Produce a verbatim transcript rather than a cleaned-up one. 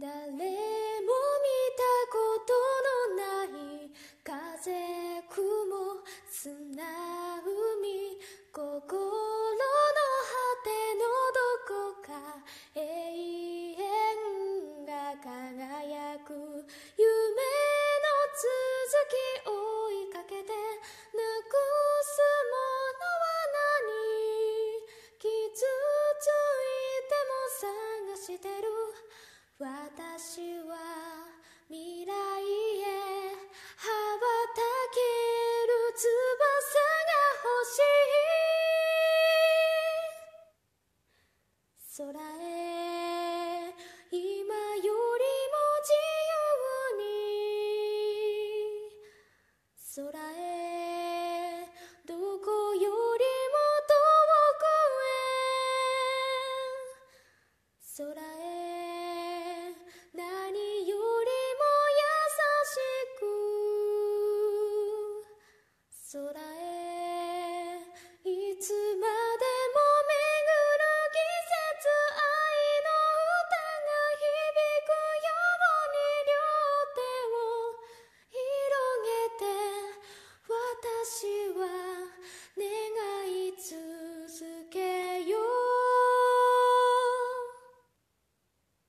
誰も見たことのない風、雲、砂、海、心の果てのどこか永遠が輝く夢の続き追いかけてなくすものは何、傷ついても探してる私は未来へ羽ばたける翼が欲しい。空へ今よりも自由に、空へどこよりも遠くへ、空へ何よりも優しく、空